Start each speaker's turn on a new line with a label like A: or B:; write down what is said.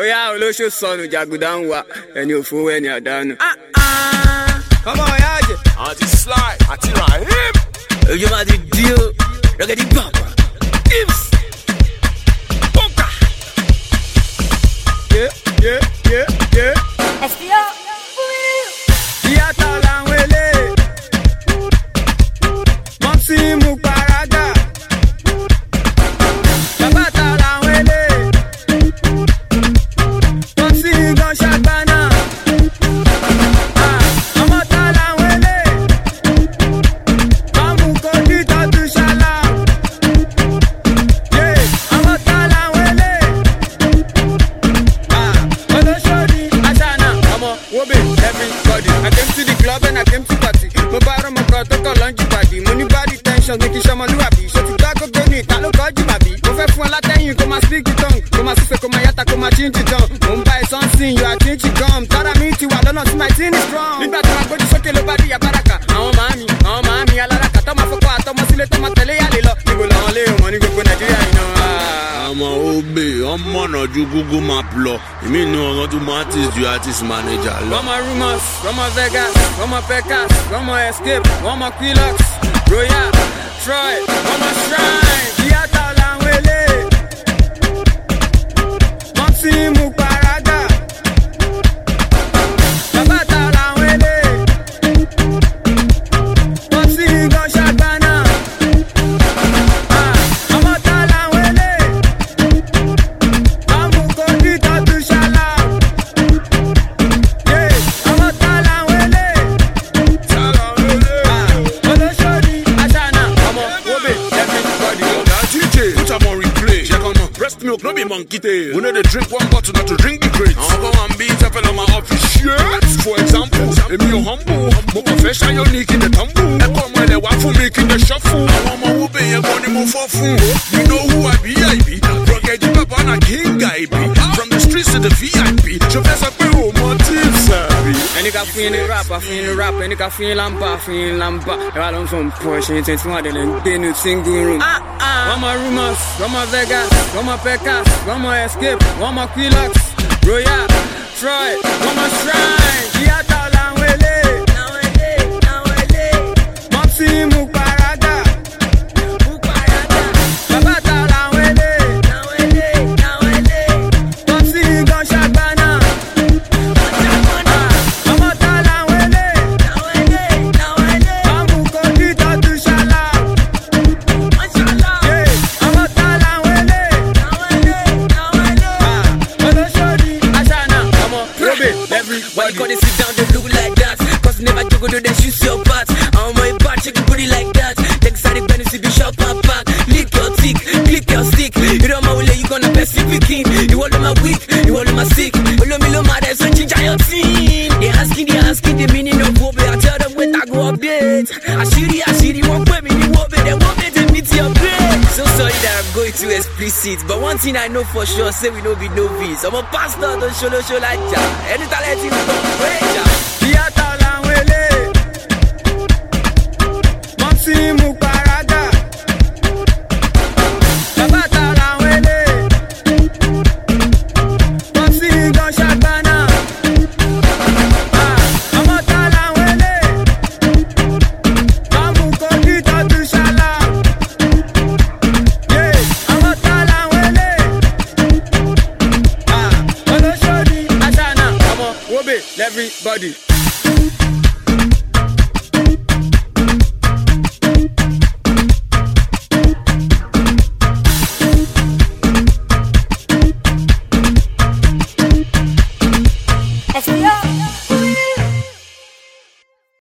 A: Oya olóṣó sọnù jàgùdà ń wá ẹni òfowó ẹni àdánù. Ọmọ ọ̀yá àjẹ́.
B: Àti Sly àti Rahim.
A: Ojú máa ti di o, rọ̀gẹ̀dì bàbà. Ips. Pọ́ńkà.
C: SDO.
A: Ìyàtọ̀ làwọn eléyìí. Mọ́tí mú paraga. Bàbá ta làwọn eléyìí. Mọ́tí gan ṣàgbánà. Ọmọ ta làwọn eléyìí. Bámu kojú tọ́jú ṣálá. Ọmọ ta làwọn eléyìí. Olóṣòdì Aṣáná. Ọmọ Wobe everybody. I came to the club and I came to party. Mo bá rọ mo kọ́ tó kọ̀ lọ́njì pàdé. Mo ní body tension ní kí sọmọlúwàbí. Ṣé ti gbá gbogbo ní ìta ló kọ́ jù màbí? Mo fẹ́ fún ọ látẹ̀yìn kó máa speak the tongue. Kó máa sísè kó máa yàtà kó máa change the tongue. Mo ń bá ẹ sọ́nsìn yóò àtúnṣe gum. Tára mi ti wà lọ́nà tí my team is strong. Nígbà tí wàá gbójú sókè ló bá di àbáràkà. Àwọn màámi aláràkà tó máa fọ́kọ́ àtọmọ sílé tó máa tẹ̀lé yàlè lọ. Níbo làwọn lé wọn ní gbogbo Nàìjíríà yìí náà?
D: Ọmọ Obe, ọmọ ọ̀nà ju Google Map lọ. Èmi ní ọ̀rọ̀ tó mọ artist ju artist manager lọ.
A: One more Rumors, one more Vegas, one more Pecas, one more Escape, one more Quilox, Royal, Troy, one more Shrine. Ìyàtọ̀ làwọn eléyìí. Mọ́tí mú paraga. Bàbá ta làwọn eléyìí. Mọ́tí gan ṣàgbánà. Ọmọ ta làwọn eléyìí. Bámu kojú tọ́jú ṣálá. Ọmọ ta làwọn eléyìí. Olóṣòdì Aṣáná. Ọmọ Wobe everybody.
D: That DJ, put am on replay. Check on breast milk, no be monkey tail. We know they drink one bottle, not to drink the crate. I'll go and beat up on my office shirt. For example, if you're humble, mo confession you're in the tumble. I come when they want for making the shuffle. I want my Wobe, you're going to move for food. You know who I be, Rugged Papa and a king I be. From the streets to the VIP. Professor Peru, my team, sorry.
A: Ẹni ká fún yín ní rap, àfún yín ní rap. Ẹni ká fún yín lámbà, àfún yín lámbà. Ẹ wá ló ń fún Porsche 21 àdẹ̀lẹ̀ ń gbé ní single room. One more Rumors, one more Vegas, one more Pecas, one more Escape, one more Quilox, Royal, Troy, one more Shrine. Ìyàtọ̀ làwọn eléyìí. Mọ́tí mú paraga. Bàbá ta làwọn eléyìí. Mọ́tí gan ṣàgbánà. Ọmọ ta làwọn eléyìí. Bámu kojú tọ́jú ṣálá. Ọmọ ta làwọn eléyìí. Olóṣòdì Aṣáná. Ọmọ Wobe
E: Why
A: everybody.
E: you gonna sit down, they look like that? Cause never juggle, do they shoot your part? I'm my part, check your booty like that. Take side of Benny, the shop and pack. Lick your tick, click your stick. You don't my way, you gonna best fit picking. You all on my weak, you all on my sick. Follow me, low mad, so change your team. They asking the meaning of Wobe. I tell them when I go update. I shitty, won't put me in Wobe. They won't make them meet your grade. So sorry that I'm going too explicit. But one thing I know for sure, say we no be novice. I'm a pastor, don't show like that. Any talent you go, wait,
A: Ìyàtọ̀ làwọn eléyìí. Mọ́tí mú paraga. Bàbá ta làwọn eléyìí. Mọ́tí gan ṣàgbánà. Ọmọ ta làwọn eléyìí. Bámu kojú tọ́jú ṣálá. Ọmọ ta làwọn eléyìí. Olóṣòdì Aṣáná. Ọmọ Wobe everybody.